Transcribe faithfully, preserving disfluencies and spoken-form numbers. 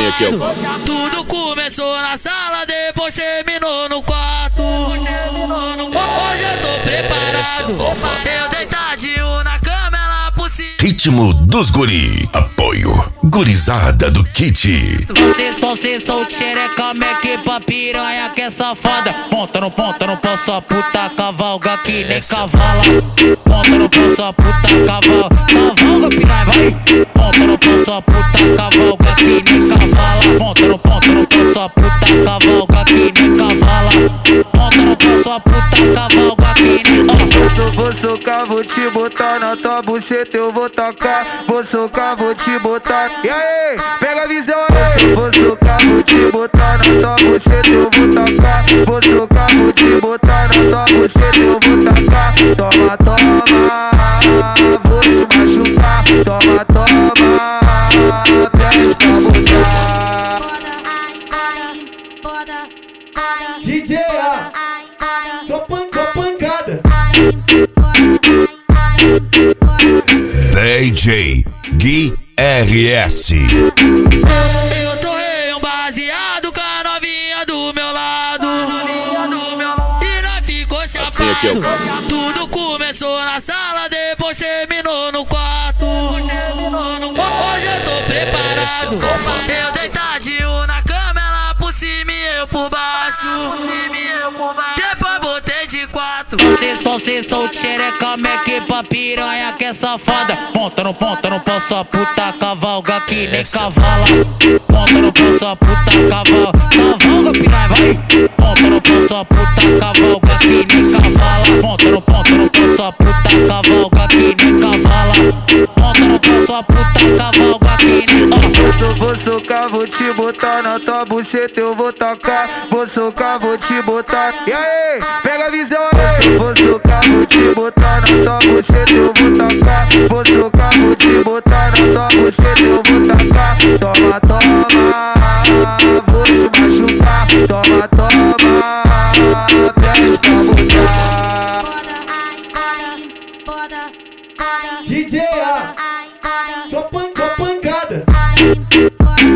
assim aqui eu gosto. Tudo começou na sala, depois terminou no quarto. Hoje eu tô preparado, eu deitadinho na cama, ela por cima. Ritmo dos guri. Apoio Gurizada do Kit. Vocês só se são xereca, meque pra piranha que é safada. Ponta no ponta, não posso a puta cavalga que nem cavala. Ponta no posso a puta cavalga, cavalga piranha vai. Ponta no posso a puta cavalga que nem cavala. Ponta no ponta, não posso a puta cavalga que nem cavala. Ponta no posso a puta cavalga que nem cavala. Vou socar, vou te botar na tua buceta, eu vou tacar. Vou socar, vou te botar. E aí, pega a visão aí. Vou socar, vou te botar na tua buceta, eu vou tacar. Vou socar, vou te botar na tua buceta, eu vou tacar. Toma, toma, vou te machucar. Toma, toma, pede pra botar. D J A, só pan, só pancada. D J Gui R S. Eu torrei um baseado com a novinha do meu lado. E nós ficou Assim aqui eu gosto. chapado. Tudo começou na sala, depois terminou no quarto. Hoje eu tô preparado, eu deitadinho na cama, ela por cima e eu por baixo. Depois botei de quatro. Vocês só se são xereca, meque pra piranha que é safada. Ponta no ponta, não posso a puta cavalga que nem cavala. Ponta no posso a puta cavalga, cavalga piranha vai. Ponta no posso a puta cavalga que nem cavala. Ponta no ponta, não posso a puta cavalga que nem cavala. Ponta no posso a puta cavalga que nem cavala. Vou socar, vou te botar na tua buceta, eu vou tacar. Vou socar, vou te botar. E aí, pega a visão aí. Vou socar, vou te botar na tua buceta, eu vou tacar. Vou socar, vou te botar na tua buceta, eu vou tacar. Toma, toma, vou te machucar. Toma, toma, pede pra botar. D J A, só pan, só pancada.